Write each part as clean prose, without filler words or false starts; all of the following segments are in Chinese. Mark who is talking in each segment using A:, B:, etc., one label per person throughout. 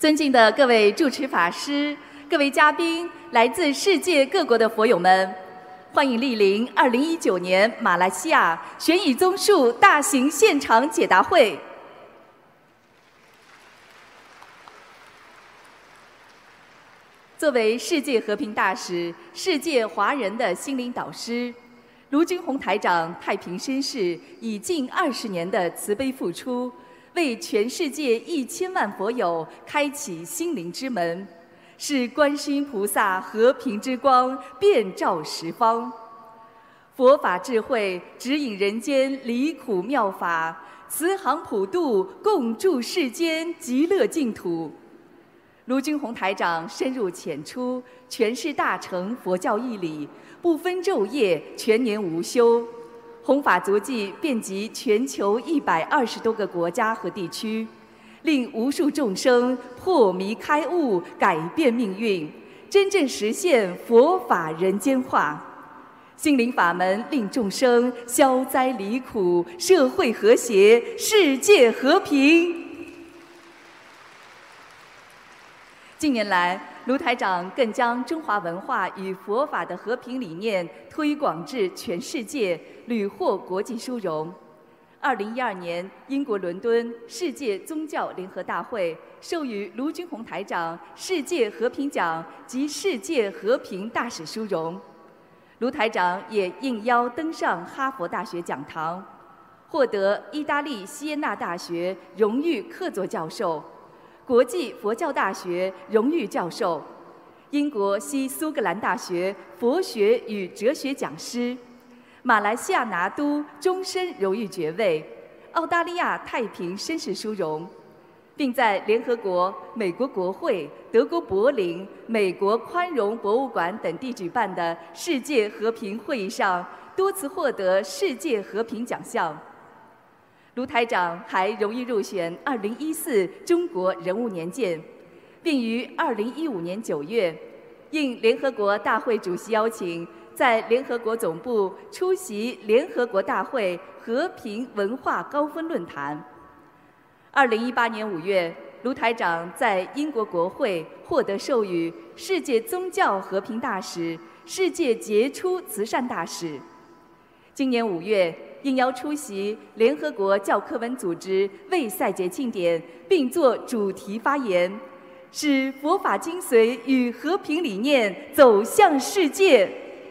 A: 尊敬的各位主持法师、各位嘉宾、来自世界各国的佛友们，欢迎莅临2019年马来西亚悬疑综述大型现场解答会。作为世界和平大使、世界华人的心灵导师，卢军宏台长太平绅士以近20年的慈悲付出，为全世界1000万佛友开启心灵之门，使观世音菩萨和平之光遍照十方。佛法智慧指引人间离苦妙法，慈航普渡，共筑世间极乐净土。卢军宏台长深入浅出，诠释大乘佛教义理，不分昼夜，全年无休。弘法足迹遍及全球120多个国家和地区，令无数众生破迷开悟，改变命运，真正实现佛法人间化。心灵法门令众生消灾离苦，社会和谐，世界和平。近年来，卢台长更将中华文化与佛法的和平理念推广至全世界，屡获国际殊荣。2012年，英国伦敦世界宗教联合大会授予卢军宏台长世界和平奖及世界和平大使殊荣。卢台长也应邀登上哈佛大学讲堂，获得意大利锡耶纳大学荣誉客座教授、国际佛教大学荣誉教授、英国西苏格兰大学佛学与哲学讲师、马来西亚拿督终身荣誉爵位、澳大利亚太平绅士殊荣，并在联合国、美国国会、德国柏林、美国宽容博物馆等地举办的世界和平会议上多次获得世界和平奖项。卢台长还荣誉入选2014中国人物年鉴，并于2015年9月应联合国大会主席邀请，在联合国总部出席联合国大会和平文化高峰论坛。2018年5月，卢台长在英国国会获得授予世界宗教和平大使、世界杰出慈善大使。今年5月，应邀出席联合国教科文组织卫赛节庆典，并作主题发言，使佛法精髓与和平理念走向世界。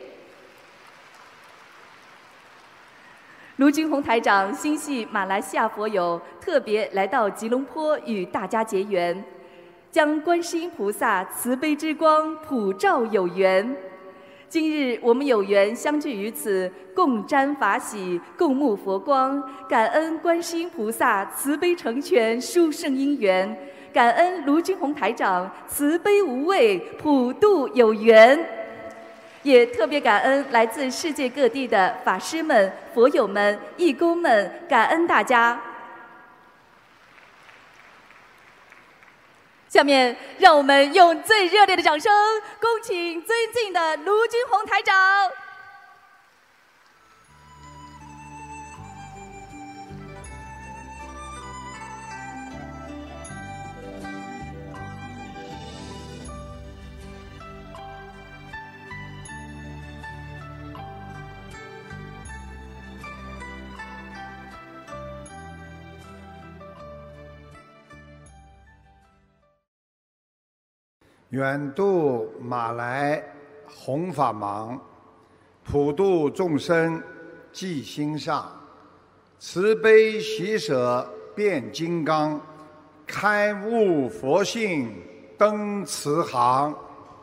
A: 卢军宏台长心系马来西亚佛友，特别来到吉隆坡与大家结缘，将观世音菩萨慈悲之光普照有缘。今日我们有缘相聚于此，共沾法喜，共沐佛光，感恩观世音菩萨慈悲成全，殊胜因缘，感恩卢军宏台长慈悲无畏，普渡有缘。也特别感恩来自世界各地的法师们、佛友们、义工们，感恩大家。下面让我们用最热烈的掌声，恭请尊敬的卢军宏台长。
B: 远渡马来弘法忙，普度众生记心上，慈悲喜舍变金刚，开悟佛性登慈航。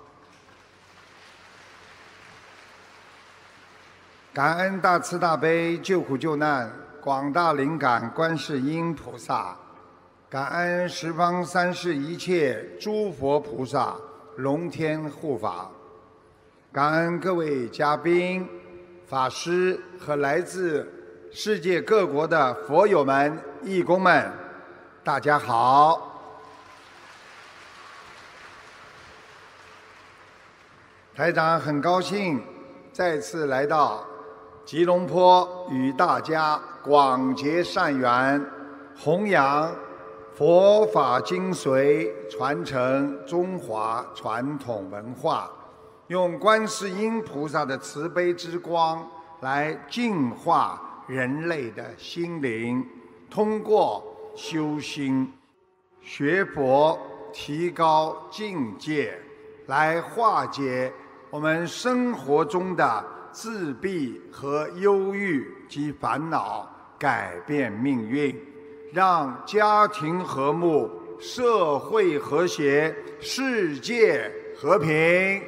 B: 感恩大慈大悲救苦救难广大灵感观世音菩萨，感恩十方三世一切诸佛菩萨龙天护法，感恩各位嘉宾、法师和来自世界各国的佛友们、义工们，大家好。台长很高兴再次来到吉隆坡，与大家广结善缘，弘扬佛法精髓，传承中华传统文化，用观世音菩萨的慈悲之光来净化人类的心灵，通过修心学佛，提高境界，来化解我们生活中的自闭和忧郁及烦恼，改变命运，让家庭和睦，社会和谐，世界和平。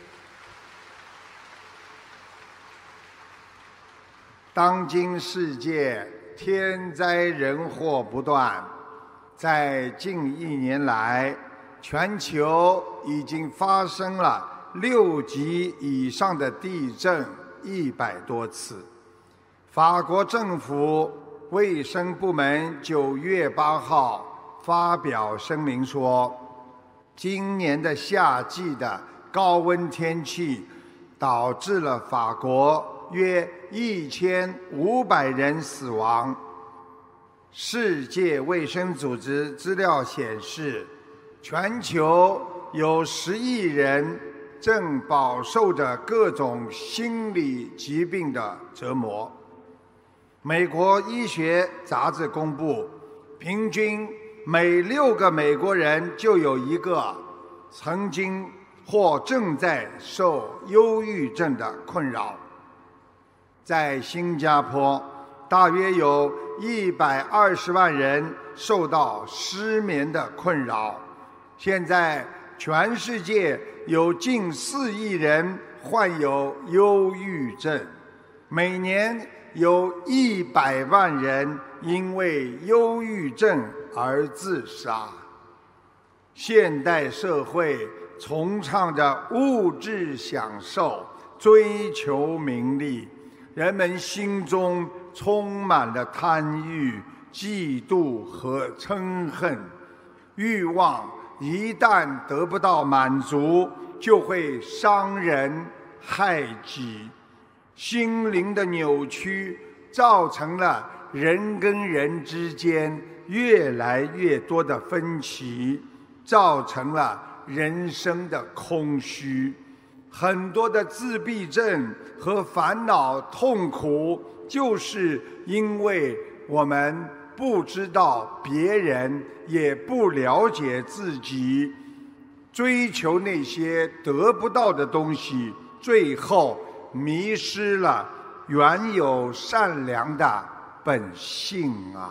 B: 当今世界天灾人祸不断，在近1年来，全球已经发生了6级以上的地震100多次。法国政府卫生部门9月8号发表声明说，今年的夏季的高温天气导致了法国约1500人死亡。世界卫生组织资料显示，全球有10亿人正饱受着各种心理疾病的折磨。美国医学杂志公布，平均每6个美国人就有1个曾经或正在受忧郁症的困扰。在新加坡，大约有120万人受到失眠的困扰。现在全世界有近4亿人患有忧郁症，每年有100万人因为忧郁症而自杀。现代社会崇尚着物质享受，追求名利，人们心中充满了贪欲、嫉妒和嗔恨。欲望一旦得不到满足，就会伤人害己。心灵的扭曲造成了人跟人之间越来越多的分歧，造成了人生的空虚。很多的自闭症和烦恼痛苦，就是因为我们不知道别人，也不了解自己，追求那些得不到的东西，最后迷失了原有善良的本性啊！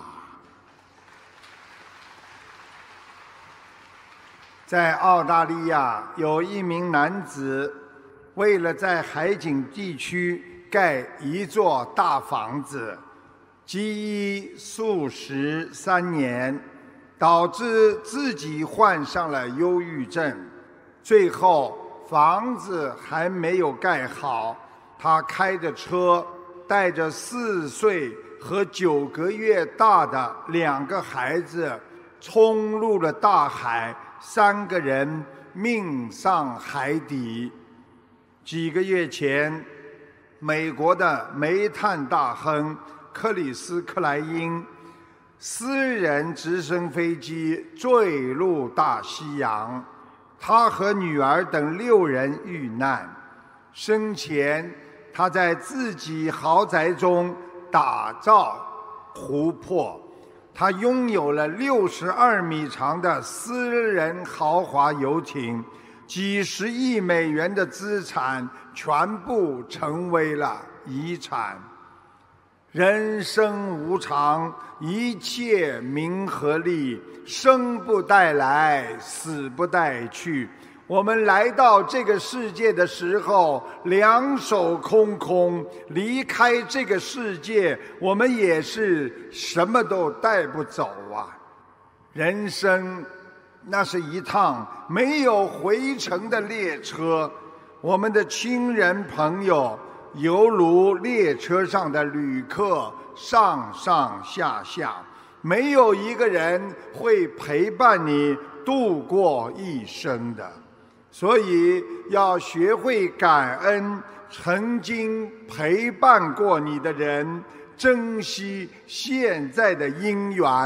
B: 在澳大利亚，有一名男子为了在海景地区盖一座大房子，积医数十3年，导致自己患上了忧郁症。最后房子还没有盖好，他开着车带着4岁和9个月大的2个孩子冲入了大海，3个人命丧海底。几个月前，美国的煤炭大亨克里斯·克莱因私人直升飞机坠入大西洋，他和女儿等6人遇难。生前他在自己豪宅中打造湖泊，他拥有了62米长的私人豪华游艇，几十亿美元的资产全部成为了遗产。人生无常，一切名和利，生不带来，死不带去。我们来到这个世界的时候，2手空空，离开这个世界，我们也是什么都带不走啊！人生那是一趟没有回程的列车，我们的亲人朋友犹如列车上的旅客，上上下下，没有一个人会陪伴你度过一生的。所以要学会感恩曾经陪伴过你的人，珍惜现在的因缘，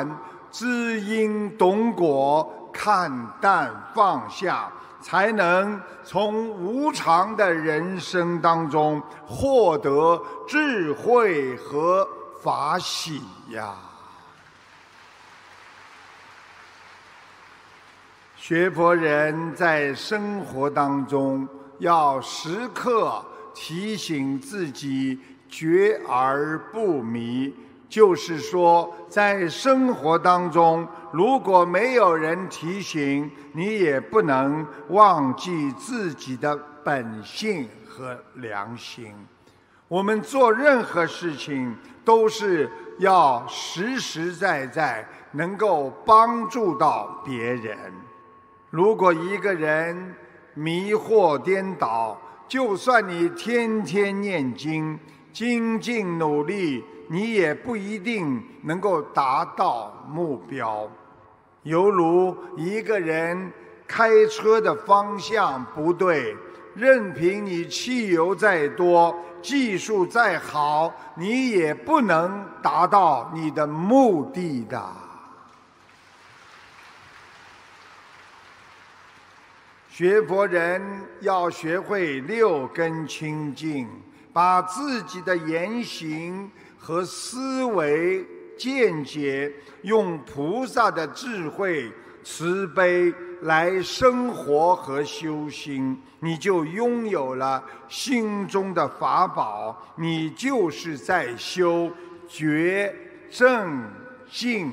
B: 知因懂果，看淡放下，才能从无常的人生当中获得智慧和法喜呀。学佛人在生活当中要时刻提醒自己觉而不迷，就是说在生活当中如果没有人提醒，你也不能忘记自己的本性和良心。我们做任何事情都是要实实在在能够帮助到别人。如果一个人迷惑颠倒，就算你天天念经，精进努力，你也不一定能够达到目标。犹如一个人开车的方向不对，任凭你汽油再多，技术再好，你也不能达到你的目的的。学佛人要学会六根清净，把自己的言行和思维见解用菩萨的智慧慈悲来生活和修心，你就拥有了心中的法宝，你就是在修觉正净。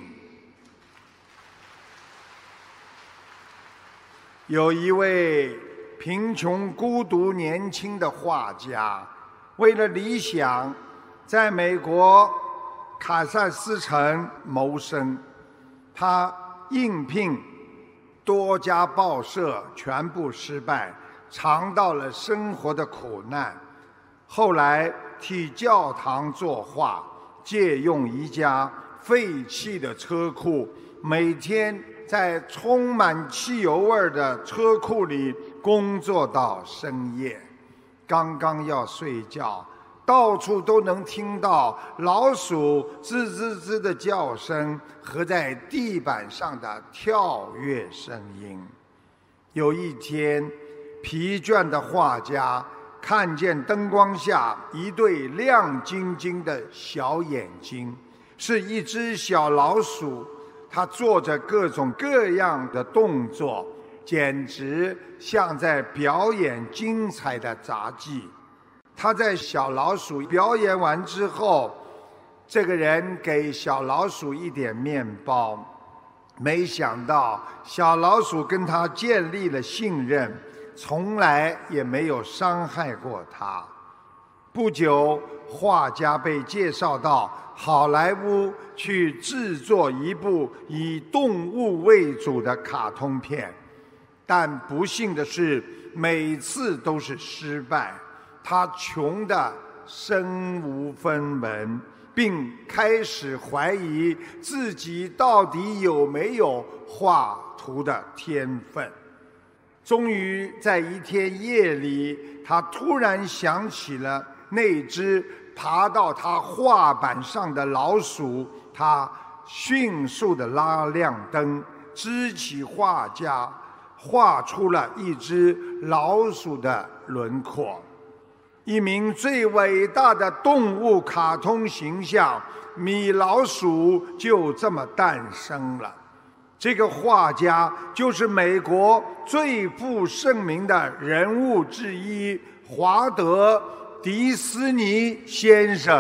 B: 有一位贫穷孤独年轻的画家，为了理想在美国卡萨斯城谋生，他应聘多家报社全部失败，尝到了生活的苦难。后来替教堂作画，借用一家废弃的车库，每天在充满汽油味的车库里工作到深夜。刚刚要睡觉，到处都能听到老鼠吱吱吱的叫声和在地板上的跳跃声音。有一天，疲倦的画家看见灯光下一对亮晶晶的小眼睛，是一只小老鼠，它做着各种各样的动作，简直像在表演精彩的杂技。他在小老鼠表演完之后，这个人给小老鼠一点面包，没想到小老鼠跟他建立了信任，从来也没有伤害过他。不久，画家被介绍到好莱坞去制作一部以动物为主的卡通片，但不幸的是每次都是失败。他穷得身无分文，并开始怀疑自己到底有没有画图的天分。终于在一天夜里，他突然想起了那只爬到他画板上的老鼠，他迅速地拉亮灯，支起画架，画出了一只老鼠的轮廓。一名最伟大的动物卡通形象米老鼠就这么诞生了。这个画家就是美国最负盛名的人物之一华德·迪斯尼先生。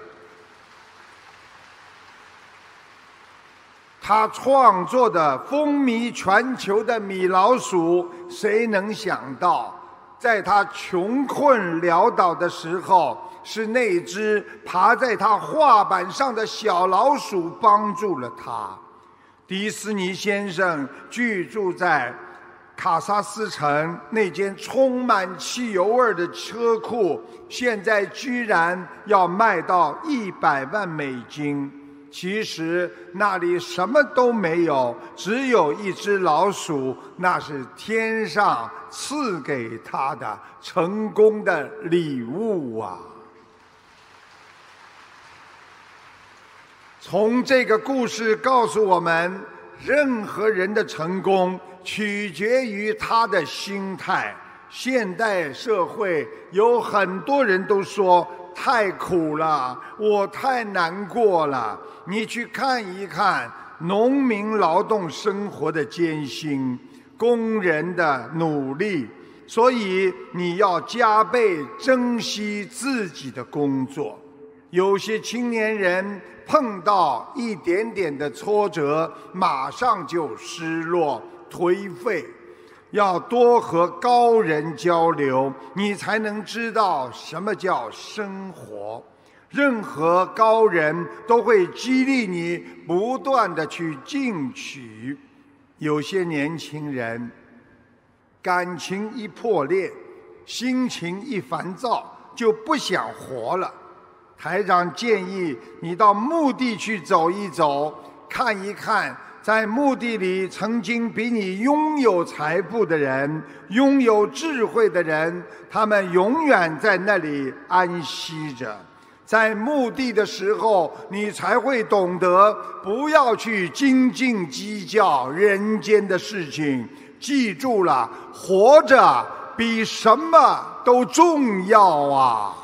B: 他创作的风靡全球的米老鼠，谁能想到在他穷困潦倒的时候，是那只爬在他画板上的小老鼠帮助了他。迪斯尼先生居住在卡萨斯城那间充满汽油味的车库，现在居然要卖到100万美金。其实那里什么都没有，只有一只老鼠，那是天上赐给他的成功的礼物啊！ 从这个故事告诉我们，任何人的成功取决于他的心态。现代社会有很多人都说太苦了，我太难过了。你去看一看农民劳动生活的艰辛，工人的努力，所以你要加倍珍惜自己的工作。有些青年人碰到一点点的挫折，马上就失落颓废。要多和高人交流，你才能知道什么叫生活。任何高人都会激励你不断地去进取。有些年轻人感情一破裂，心情一烦躁，就不想活了。台长建议你到墓地去走一走，看一看在墓地里曾经比你拥有财富的人，拥有智慧的人，他们永远在那里安息着。在墓地的时候，你才会懂得不要去斤斤计较人间的事情。记住了，活着比什么都重要啊！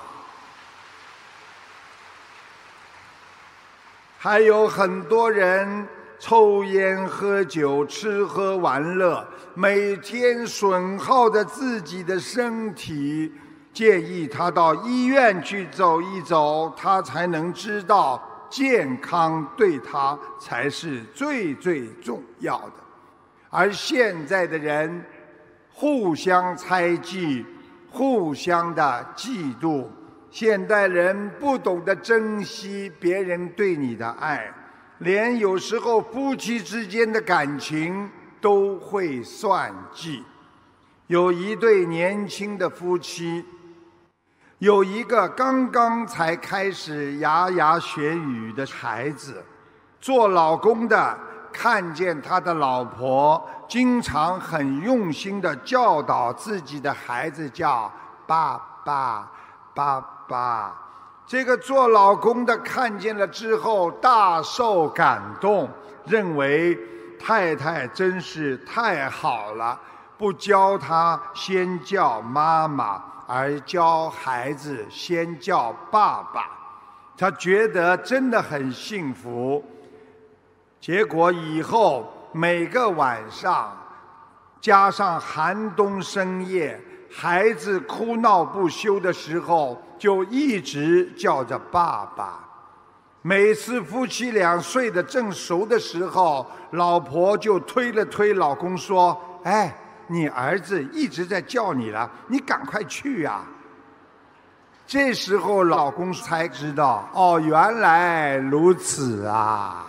B: 还有很多人抽烟喝酒吃喝玩乐，每天损耗着自己的身体。建议他到医院去走一走，他才能知道健康对他才是最最重要的。而现在的人互相猜忌，互相的嫉妒，现代人不懂得珍惜别人对你的爱，连有时候夫妻之间的感情都会算计。有一对年轻的夫妻，有一个刚刚才开始牙牙学语的孩子，做老公的看见他的老婆经常很用心地教导自己的孩子叫爸爸爸爸，这个做老公的看见了之后大受感动，认为太太真是太好了，不教他先叫妈妈，而教孩子先叫爸爸，他觉得真的很幸福。结果以后每个晚上，加上寒冬深夜，孩子哭闹不休的时候，就一直叫着爸爸。每次夫妻俩睡得正熟的时候，老婆就推了推老公说：“哎，你儿子一直在叫你了，你赶快去啊！”这时候老公才知道，哦，原来如此啊。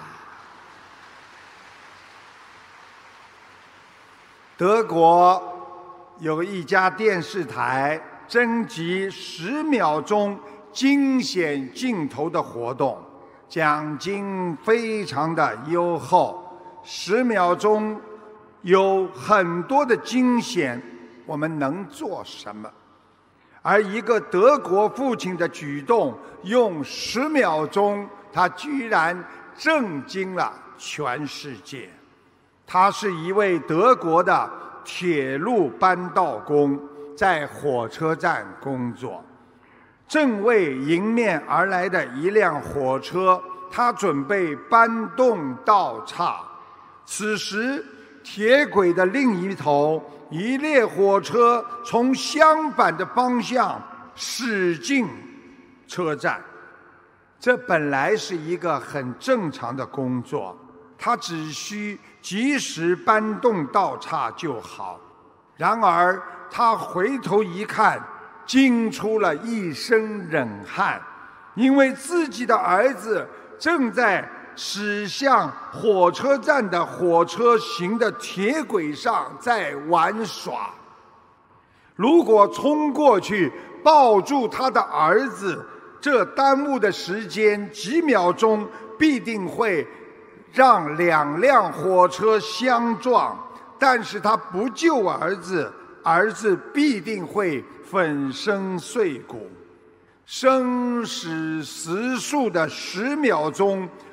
B: 德国有一家电视台征集10秒钟惊险镜头的活动，奖金非常的优厚。10秒钟有很多的惊险，我们能做什么？而一个德国父亲的举动，用10秒钟，他居然震惊了全世界。他是一位德国的铁路搬道工，在火车站工作。正为迎面而来的一辆火车，他准备搬动道岔。此时铁轨的另一头，一列火车从相反的方向驶进车站。这本来是一个很正常的工作，他只需及时搬动道岔就好。然而他回头一看，惊出了一身冷汗，因为自己的儿子正在驶向火车站的火车行的铁轨上在玩耍。如果冲过去抱住他的儿子，这耽误的时间几秒钟，必定会让2辆火车相撞。但是他不救儿子，儿子必定会粉身碎骨。生死时速的10秒钟，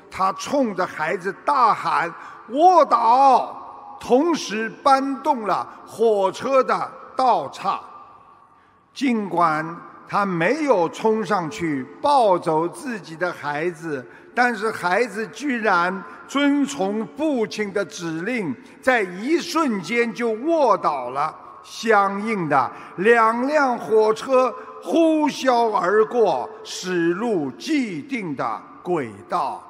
B: 他冲着孩子大喊：“卧倒！”同时搬动了火车的道岔。尽管他没有冲上去抱走自己的孩子，但是孩子居然遵从父亲的指令，在一瞬间就卧倒了。相应的，2辆火车呼啸而过，驶入既定的轨道。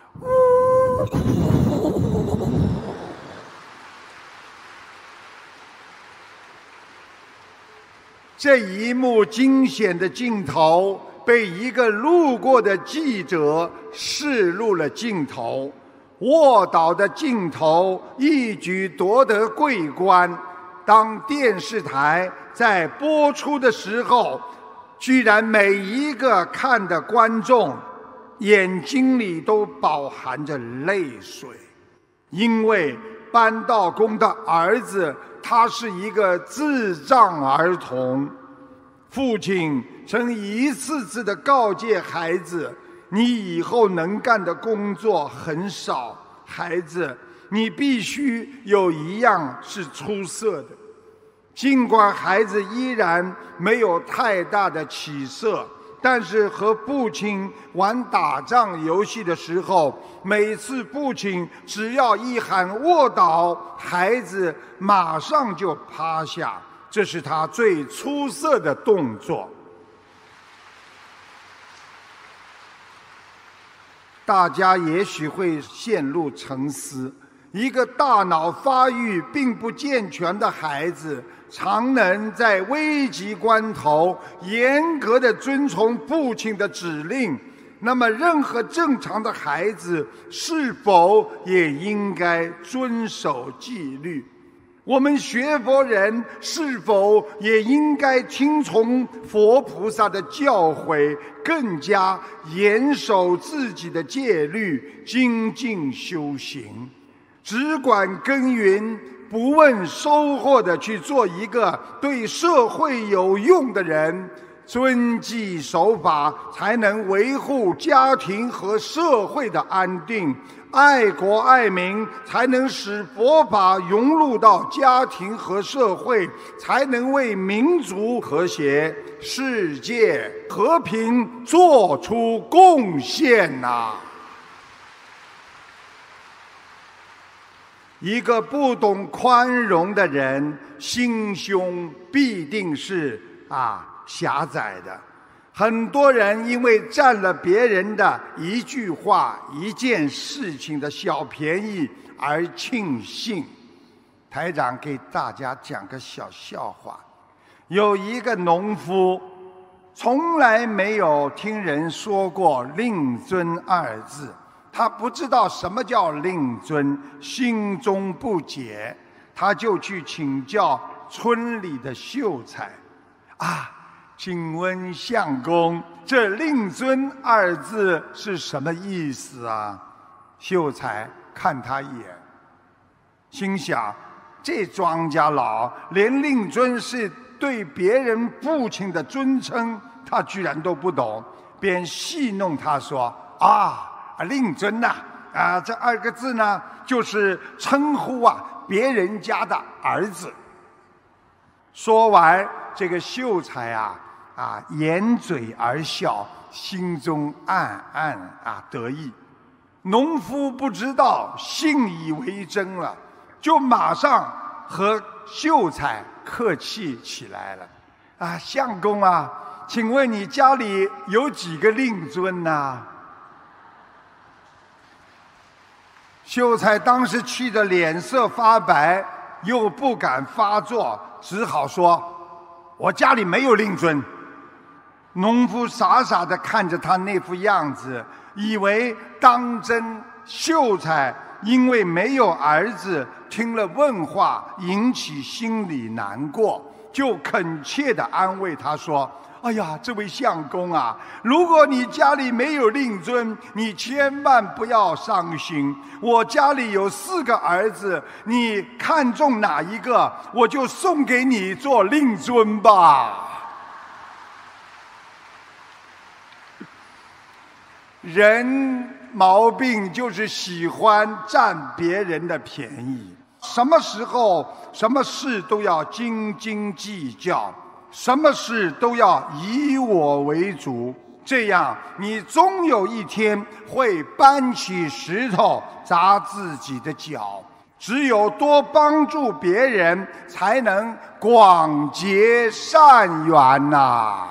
B: 这一幕惊险的镜头被一个路过的记者视入了镜头，卧倒的镜头一举夺得桂冠。当电视台在播出的时候，居然每一个看的观众眼睛里都饱含着泪水，因为搬道工的儿子他是一个智障儿童。父亲曾一次次地告诫孩子，你以后能干的工作很少，孩子，你必须有一样是出色的。尽管孩子依然没有太大的起色，但是和父亲玩打仗游戏的时候，每次父亲只要一喊卧倒，孩子马上就趴下，这是他最出色的动作。大家也许会陷入沉思，一个大脑发育并不健全的孩子，常能在危急关头严格地遵从父亲的指令，那么任何正常的孩子是否也应该遵守纪律？我们学佛人是否也应该听从佛菩萨的教诲，更加严守自己的戒律，精进修行，只管耕耘，不问收获的去做一个对社会有用的人，遵纪守法，才能维护家庭和社会的安定，爱国爱民，才能使佛法融入到家庭和社会，才能为民族和谐、世界和平做出贡献呐！一个不懂宽容的人，心胸必定是狭窄的。很多人因为占了别人的一句话、一件事情的小便宜而庆幸。台长给大家讲个小笑话，有一个农夫从来没有听人说过令尊二字，他不知道什么叫令尊，心中不解，他就去请教村里的秀才。请问相公，这令尊二字是什么意思啊？秀才看他一眼，心想，这庄稼老连令尊是对别人父亲的尊称他居然都不懂，便戏弄他说，令尊呐，这2个字呢，就是称呼别人家的儿子。说完，这个秀才掩嘴而笑，心中暗暗得意。农夫不知道，信以为真了，就马上和秀才客气起来了。相公请问你家里有几个令尊呐？秀才当时气得脸色发白，又不敢发作，只好说，我家里没有令尊。农夫傻傻地看着他那副样子，以为当真。秀才因为没有儿子，听了问话引起心里难过，就恳切地安慰他说，哎呀，这位相公如果你家里没有令尊，你千万不要伤心，我家里有4个儿子，你看中哪一个，我就送给你做令尊吧。人毛病就是喜欢占别人的便宜，什么时候什么事都要斤斤计较，什么事都要以我为主，这样你终有一天会搬起石头砸自己的脚。只有多帮助别人，才能广结善缘呐。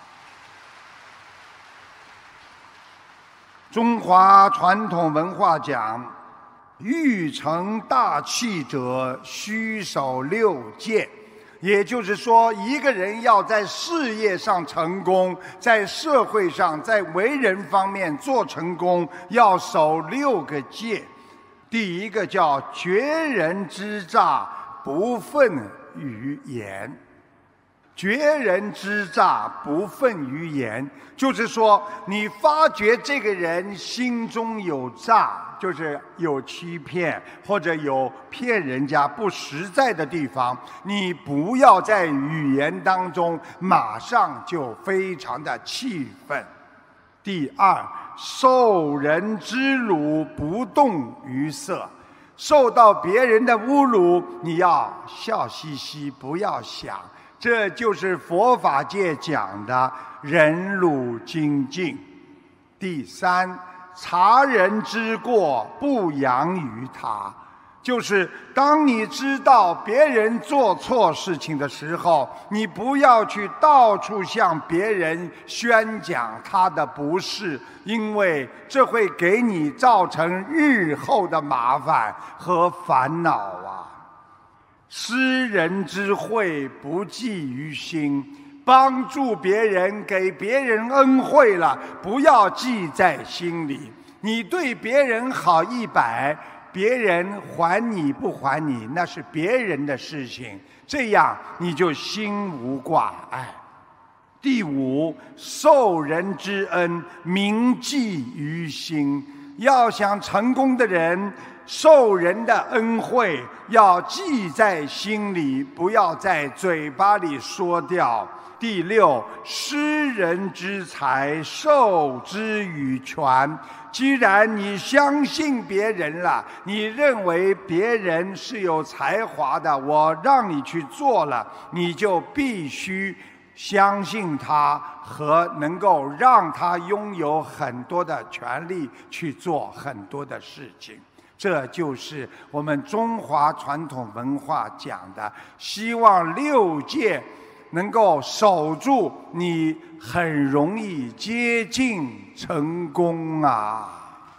B: 中华传统文化讲，欲成大器者，须守六戒。也就是说，一个人要在事业上成功，在社会上，在为人方面做成功，要守6个戒。第一个叫绝人之诈，不愤于言。绝人之诈，不愤于言，就是说你发觉这个人心中有诈，就是有欺骗或者有骗人家不实在的地方，你不要在语言当中马上就非常的气愤。第二，受人之辱，不动于色。受到别人的侮辱，你要笑嘻嘻，不要想，这就是佛法界讲的忍辱精进。第三，察人之过，不扬于他。就是当你知道别人做错事情的时候，你不要去到处向别人宣讲他的不是，因为这会给你造成日后的麻烦和烦恼啊。施人之惠，不计于心，帮助别人，给别人恩惠了，不要记在心里。你对别人好100，别人还你不还你，那是别人的事情，这样你就心无挂碍。第五，受人之恩，铭记于心。要想成功的人，受人的恩惠要记在心里，不要在嘴巴里说掉。第六，施人之财，授之以权。既然你相信别人了，你认为别人是有才华的，我让你去做了，你就必须相信他和能够让他拥有很多的权利去做很多的事情。这就是我们中华传统文化讲的，希望6戒能够守住，你很容易接近成功啊。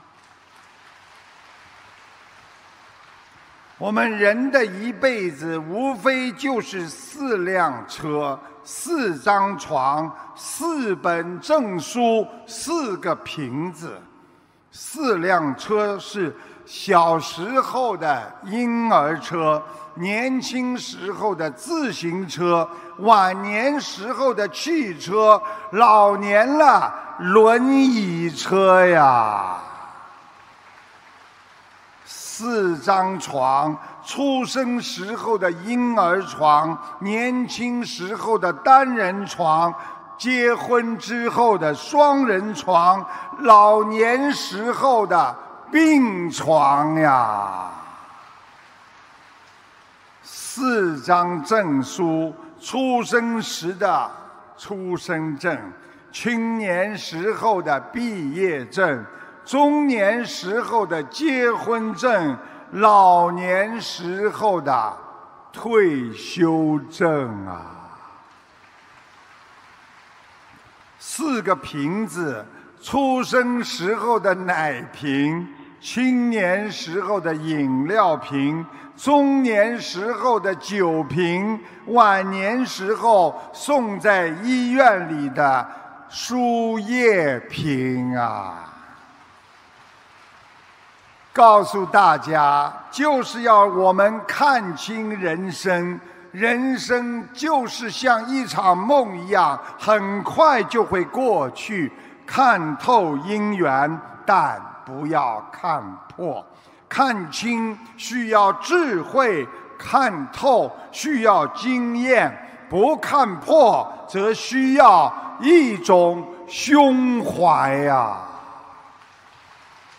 B: 我们人的一辈子无非就是4辆车、4张床、4本证书、4个瓶子。4辆车是小时候的婴儿车，年轻时候的自行车，晚年时候的汽车，老年了轮椅车呀。4张床，出生时候的婴儿床，年轻时候的单人床，结婚之后的双人床，老年时候的病床呀。4张证书，出生时的出生证，青年时候的毕业证，中年时候的结婚证，老年时候的退休证啊。4个瓶子，出生时候的奶瓶，青年时候的饮料瓶，中年时候的酒瓶，晚年时候送在医院里的输液瓶啊。告诉大家，就是要我们看清人生，人生就是像一场梦一样，很快就会过去。看透因缘，但不要看破。看清需要智慧，看透需要经验，不看破则需要一种胸怀呀。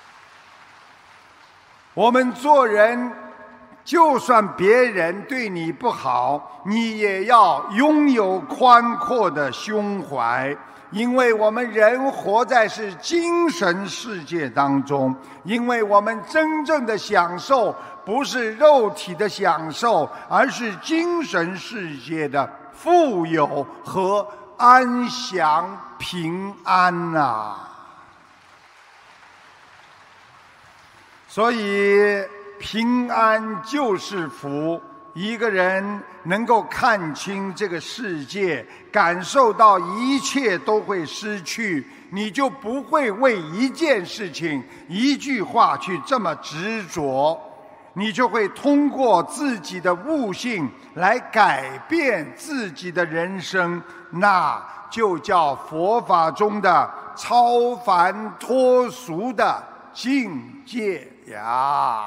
B: 我们做人，就算别人对你不好，你也要拥有宽阔的胸怀，因为我们人活在是精神世界当中，因为我们真正的享受不是肉体的享受，而是精神世界的富有和安详平安呐。所以平安就是福，一个人能够看清这个世界，感受到一切都会失去，你就不会为一件事情、一句话去这么执着，你就会通过自己的悟性来改变自己的人生，那就叫佛法中的超凡脱俗的境界呀。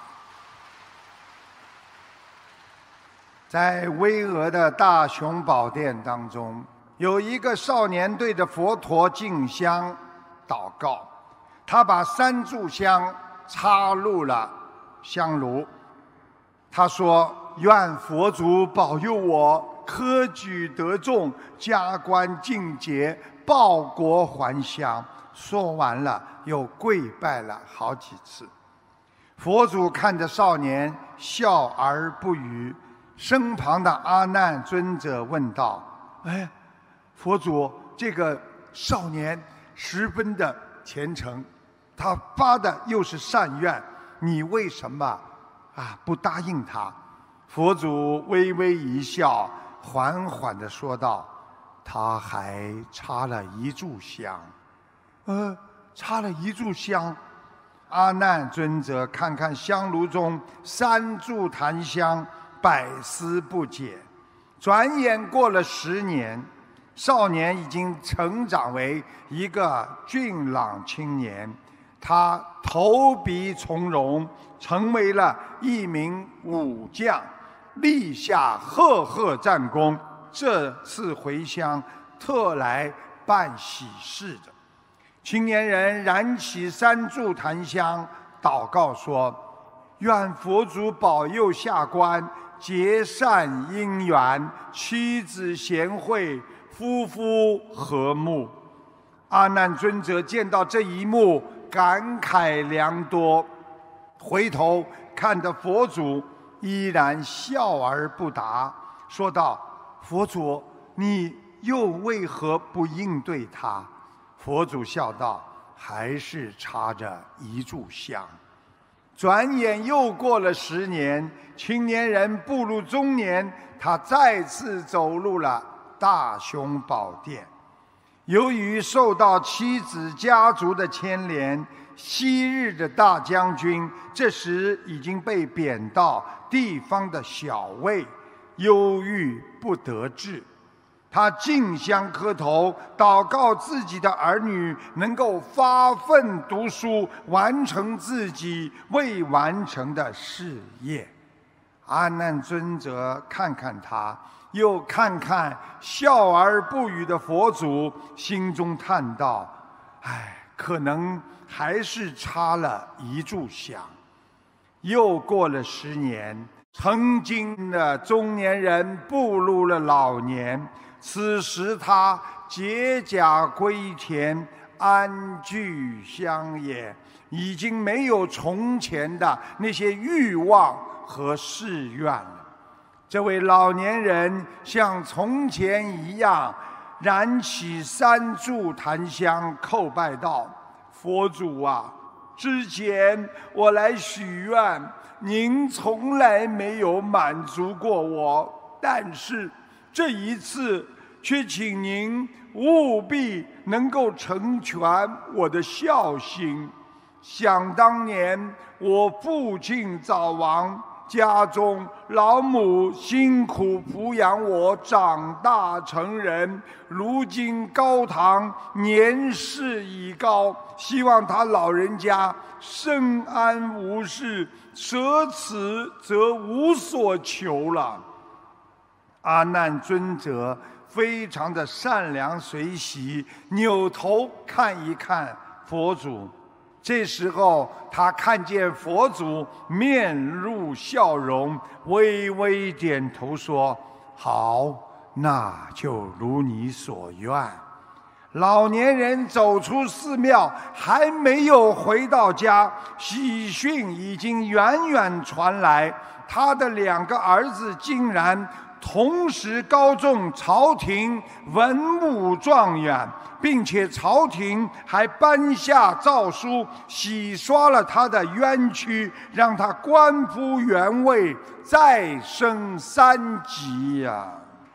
B: 在巍峨的大雄宝殿当中，有一个少年对着佛陀敬香祷告，他把3炷香插入了香炉，他说：愿佛祖保佑我科举得中，加官进爵，报国还乡。说完了又跪拜了好几次。佛祖看着少年笑而不语，身旁的阿难尊者问道：哎，佛祖，这个少年十分的虔诚，他发的又是善愿，你为什么不答应他？佛祖微微一笑，缓缓地说道：他还插了1炷香。插了1炷香。阿难尊者看看香炉中3炷檀香，百思不解。转眼过了10年，少年已经成长为一个俊朗青年，他投笔从戎，成为了一名武将，立下赫赫战功。这次回乡特来办喜事的。青年人燃起3炷檀香，祷告说：愿佛祖保佑下官结善姻缘，妻子贤惠，夫妇和睦。阿难尊者见到这一幕，感慨良多，回头看着佛祖，依然笑而不答，说道：佛祖，你又为何不应对他？佛祖笑道：还是插着1炷香。转眼又过了10年，青年人步入中年，他再次走入了大雄宝殿。由于受到妻子家族的牵连，昔日的大将军这时已经被贬到地方的小尉，忧郁不得志。他竞相磕头，祷告自己的儿女能够发奋读书，完成自己未完成的事业。阿难尊者看看他，又看看笑而不语的佛祖，心中叹道：可能还是差了1炷香。又过了10年，曾经的中年人步入了老年，此时他解甲归田，安居乡野，已经没有从前的那些欲望和誓愿了。这位老年人像从前一样，燃起3炷檀香，叩拜道：佛祖啊，之前我来许愿，您从来没有满足过我，但是这一次却请您务必能够成全我的孝心。想当年我父亲早亡，家中老母辛苦抚养我长大成人，如今高堂年事已高，希望他老人家身安无事，舍此则无所求了。阿难尊者非常的善良随喜，扭头看一看佛祖， 这时候他看见佛祖面露笑容，微微点头说：好，那就如你所愿。老年人走出寺庙，还没有回到家，喜讯已经远远传来，他的2个儿子竟然同时高中朝廷文武状元，并且朝廷还颁下诏书，洗刷了他的冤屈，让他官复原位，再升3级呀！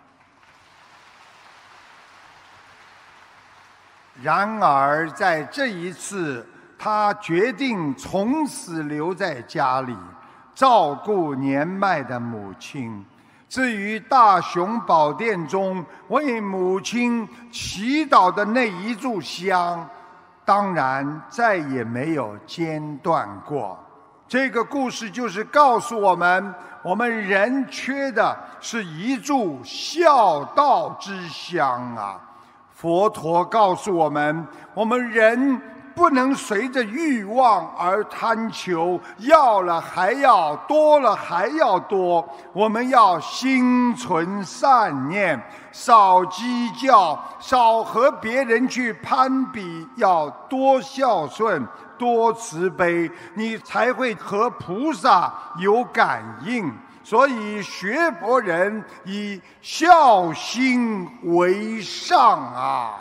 B: 然而在这一次，他决定从此留在家里，照顾年迈的母亲。至于大雄宝殿中为母亲祈祷的那一炷香，当然再也没有间断过。这个故事就是告诉我们，我们人缺的是一炷孝道之香啊！佛陀告诉我们，我们人不能随着欲望而贪求，要了还要，多了还要多。我们要心存善念，少计较，少和别人去攀比，要多孝顺，多慈悲，你才会和菩萨有感应。所以学佛人以孝心为上啊！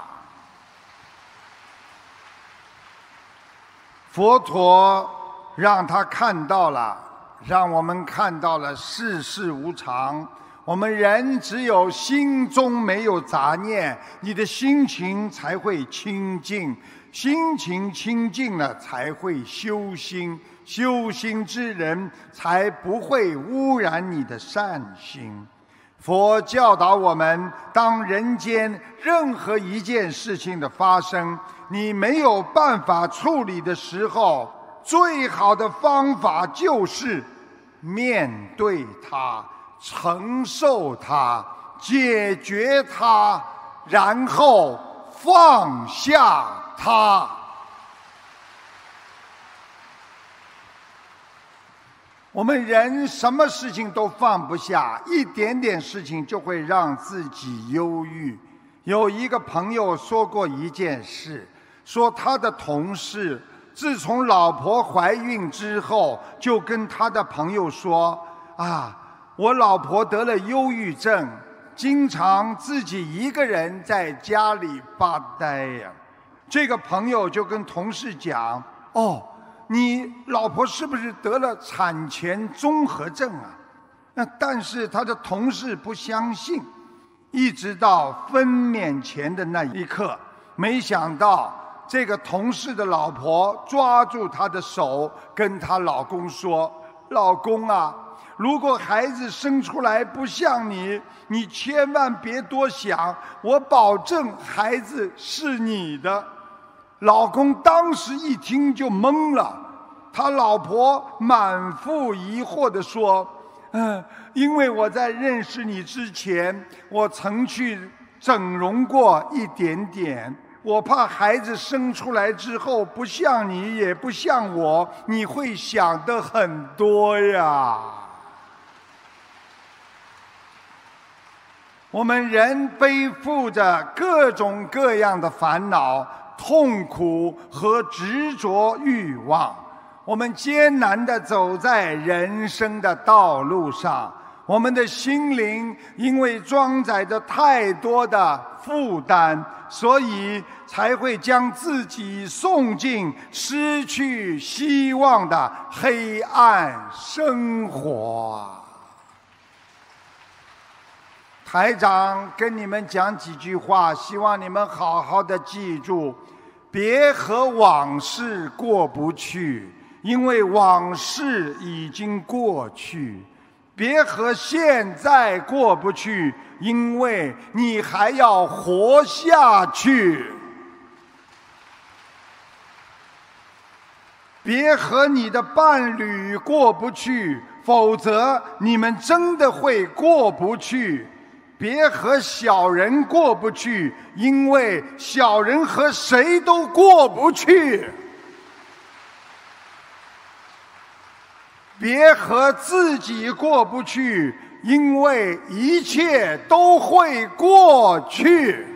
B: 佛陀让他看到了，让我们看到了世事无常。我们人只有心中没有杂念，你的心情才会清净，心情清净了才会修心，修心之人才不会污染你的善心。佛教导我们，当人间任何一件事情的发生，你没有办法处理的时候，最好的方法就是面对它，承受它，解决它，然后放下它。我们人什么事情都放不下，一点点事情就会让自己忧郁。有一个朋友说过一件事，说他的同事自从老婆怀孕之后，就跟他的朋友说：我老婆得了忧郁症，经常自己一个人在家里发呆呀。这个朋友就跟同事讲：你老婆是不是得了产前综合症啊？但是他的同事不相信，一直到分娩前的那一刻，没想到这个同事的老婆抓住他的手，跟她老公说：老公啊，如果孩子生出来不像你，你千万别多想，我保证孩子是你的。老公当时一听就懵了，他老婆满腹疑惑地说：因为我在认识你之前，我曾去整容过一点点，我怕孩子生出来之后不像你也不像我，你会想得很多呀。我们人背负着各种各样的烦恼、痛苦和执着欲望，我们艰难地走在人生的道路上，我们的心灵因为装载着太多的负担，所以才会将自己送进失去希望的黑暗生活。台长跟你们讲几句话，希望你们好好的记住，别和往事过不去，因为往事已经过去；别和现在过不去，因为你还要活下去；别和你的伴侣过不去，否则你们真的会过不去；别和小人过不去，因为小人和谁都过不去。 别和自己过不去，因为一切都会过去。